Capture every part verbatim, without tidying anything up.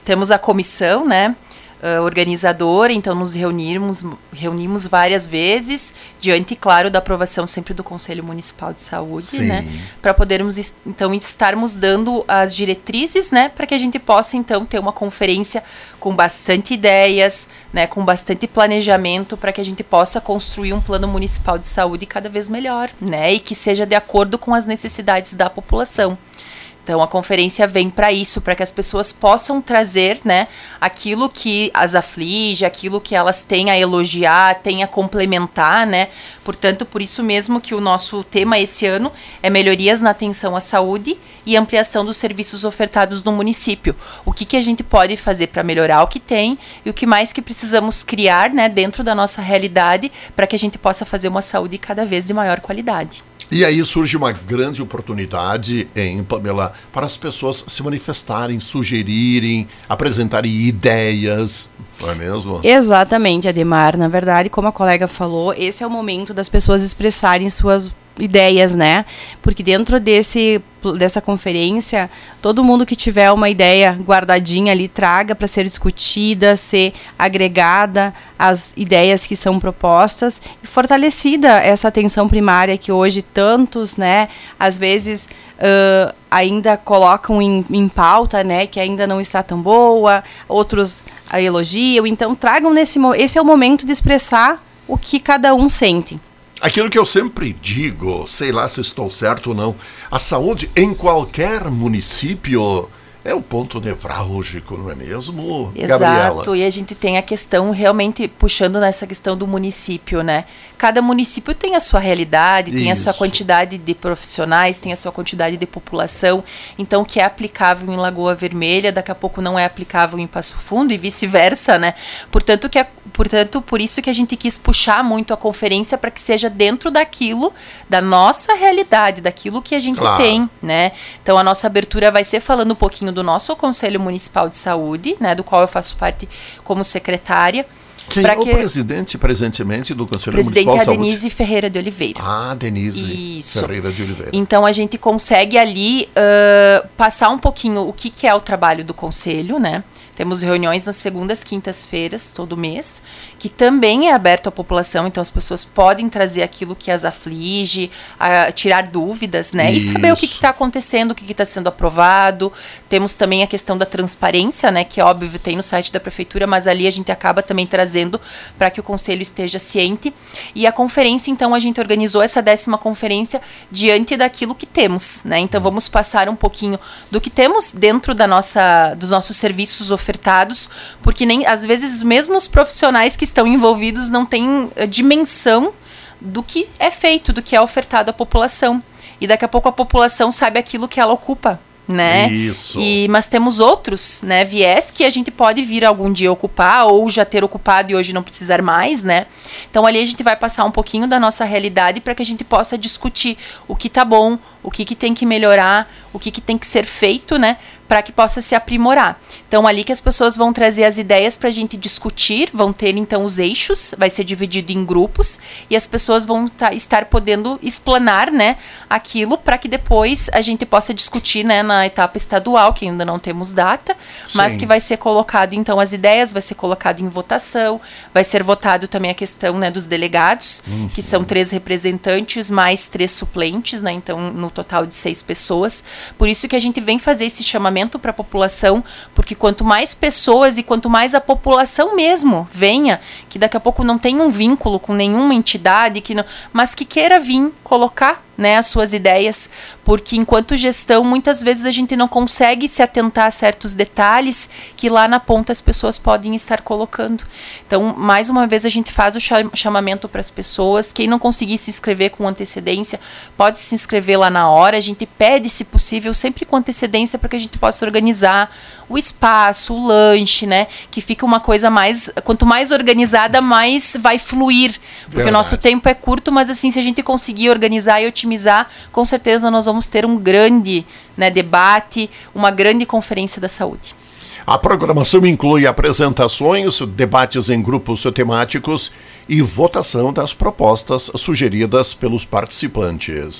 temos a comissão, né? Uh, organizadora, então nos reunimos, reunimos várias vezes, diante, claro, da aprovação sempre do Conselho Municipal de Saúde, Sim. né, para podermos, então, estarmos dando as diretrizes, né, para que a gente possa, então, ter uma conferência com bastante ideias, né, com bastante planejamento, para que a gente possa construir um plano municipal de saúde cada vez melhor, né, e que seja de acordo com as necessidades da população. Então, a conferência vem para isso, para que as pessoas possam trazer, né, aquilo que as aflige, aquilo que elas têm a elogiar, têm a complementar, né. Portanto, por isso mesmo que o nosso tema esse ano é melhorias na atenção à saúde e ampliação dos serviços ofertados no município. O que, que a gente pode fazer para melhorar o que tem e o que mais que precisamos criar, né, dentro da nossa realidade para que a gente possa fazer uma saúde cada vez de maior qualidade. E aí surge uma grande oportunidade, hein, Pamela, para as pessoas se manifestarem, sugerirem, apresentarem ideias, não é mesmo? Exatamente, Ademar. Na verdade, como a colega falou, esse é o momento das pessoas expressarem suas ideias, né? Porque dentro desse, dessa conferência, todo mundo que tiver uma ideia guardadinha ali, traga para ser discutida, ser agregada às ideias que são propostas e fortalecida essa atenção primária que hoje tantos, né, às vezes uh, ainda colocam em, em pauta, né, que ainda não está tão boa, outros a elogiam. Então, tragam nesse esse é o momento de expressar o que cada um sente. Aquilo que eu sempre digo, sei lá se estou certo ou não, a saúde em qualquer município é o ponto nevrálgico, não é mesmo, Exato, Gabriela? E a gente tem a questão, realmente puxando nessa questão do município, né? Cada município tem a sua realidade, tem Isso. a sua quantidade de profissionais, tem a sua quantidade de população. Então, o que é aplicável em Lagoa Vermelha, daqui a pouco não é aplicável em Passo Fundo e vice-versa, né? Portanto, que é, portanto, por isso que a gente quis puxar muito a conferência para que seja dentro daquilo, da nossa realidade, daquilo que a gente Claro. tem, né? Então, a nossa abertura vai ser falando um pouquinho do nosso Conselho Municipal de Saúde, né? Do qual eu faço parte como secretária. Quem é o que... presidente presentemente do Conselho Presidente Municipal de é a Saúde? Denise Ferreira de Oliveira. Ah, Denise Isso. Ferreira de Oliveira. Então, a gente consegue ali uh, passar um pouquinho o que, que é o trabalho do Conselho, né? Temos reuniões nas segundas, quintas-feiras, todo mês, que também é aberto à população, então as pessoas podem trazer aquilo que as aflige, a, tirar dúvidas, né? Isso. E saber o que está acontecendo, o que está sendo aprovado. Temos também a questão da transparência, né? Que, óbvio, tem no site da Prefeitura, mas ali a gente acaba também trazendo para que o Conselho esteja ciente. E a conferência, então, a gente organizou essa décima conferência diante daquilo que temos, né? Então, vamos passar um pouquinho do que temos dentro da nossa, dos nossos serviços ofertados, porque nem às vezes mesmo os profissionais que estão envolvidos não têm a dimensão do que é feito, do que é ofertado à população. E daqui a pouco a população sabe aquilo que ela ocupa, né? Isso. E, mas temos outros, né, viés que a gente pode vir algum dia ocupar ou já ter ocupado e hoje não precisar mais, né? Então ali a gente vai passar um pouquinho da nossa realidade para que a gente possa discutir o que tá bom, o que, que tem que melhorar, o que, que tem que ser feito, né, para que possa se aprimorar. Então, ali que as pessoas vão trazer as ideias para a gente discutir, vão ter, então, os eixos, vai ser dividido em grupos, e as pessoas vão tá, estar podendo explanar, né, aquilo, para que depois a gente possa discutir, né, na etapa estadual, que ainda não temos data, mas Sim. que vai ser colocado, então, as ideias, vai ser colocado em votação, vai ser votado também a questão, né, dos delegados, uhum. que são três representantes, mais três suplentes, né, então, no total de seis pessoas. Por isso que a gente vem fazer esse chamamento para a população, porque quanto mais pessoas e quanto mais a população mesmo venha, que daqui a pouco não tem um vínculo com nenhuma entidade, que não, mas que queira vir colocar, né, as suas ideias, porque enquanto gestão, muitas vezes a gente não consegue se atentar a certos detalhes que lá na ponta as pessoas podem estar colocando. Então, mais uma vez, a gente faz o chamamento para as pessoas. Quem não conseguir se inscrever com antecedência, pode se inscrever lá na hora. A gente pede, se possível, sempre com antecedência, para que a gente possa organizar o espaço, o lanche, né, que fica uma coisa mais, quanto mais organizada, mais vai fluir, porque Verdade. O nosso tempo é curto, mas assim, se a gente conseguir organizar e otimizar, com certeza nós vamos ter um grande, né, debate, uma grande conferência da saúde. A programação inclui apresentações, debates em grupos temáticos e votação das propostas sugeridas pelos participantes.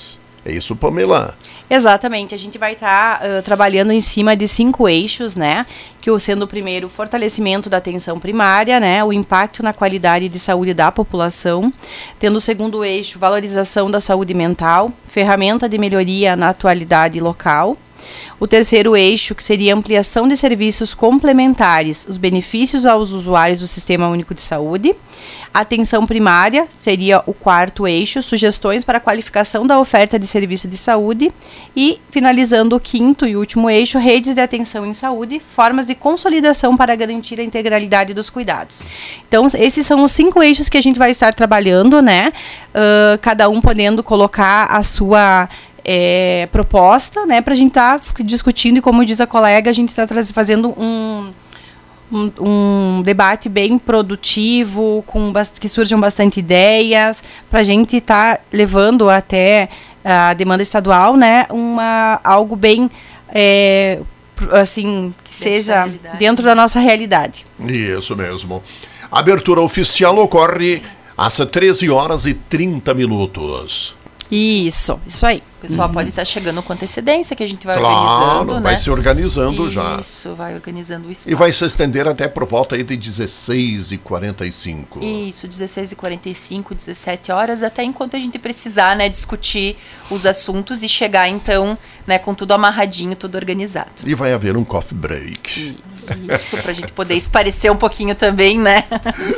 É isso, Pamela? Exatamente, a gente vai estar tá, uh, trabalhando em cima de cinco eixos, né? Que o sendo o primeiro, o fortalecimento da atenção primária, né? O impacto na qualidade de saúde da população. Tendo o segundo eixo, valorização da saúde mental, ferramenta de melhoria na atualidade local. O terceiro eixo, que seria ampliação de serviços complementares, os benefícios aos usuários do Sistema Único de Saúde. Atenção primária seria o quarto eixo, sugestões para a qualificação da oferta de serviço de saúde. E, finalizando o quinto e último eixo, redes de atenção em saúde, formas de consolidação para garantir a integralidade dos cuidados. Então, esses são os cinco eixos que a gente vai estar trabalhando, né? Uh, cada um podendo colocar a sua... É, proposta, né, para a gente estar tá discutindo, e como diz a colega, a gente está fazendo um, um, um debate bem produtivo, com que surjam bastante ideias, para a gente estar tá levando até a demanda estadual, né, uma, algo bem, é, assim, que dentro seja da dentro da nossa realidade. Isso mesmo. A abertura oficial ocorre às treze horas e trinta minutos. Isso, isso aí. O pessoal uhum. pode estar chegando com antecedência, que a gente vai claro, organizando, né? vai se organizando isso, já. Isso, vai organizando o espaço. E vai se estender até por volta aí de dezesseis e quarenta e cinco. Isso, dezesseis e quarenta e cinco, dezessete horas, até enquanto a gente precisar, né, discutir os assuntos e chegar, então, né, com tudo amarradinho, tudo organizado. E vai haver um coffee break. Isso, isso, pra gente poder esparecer um pouquinho também, né?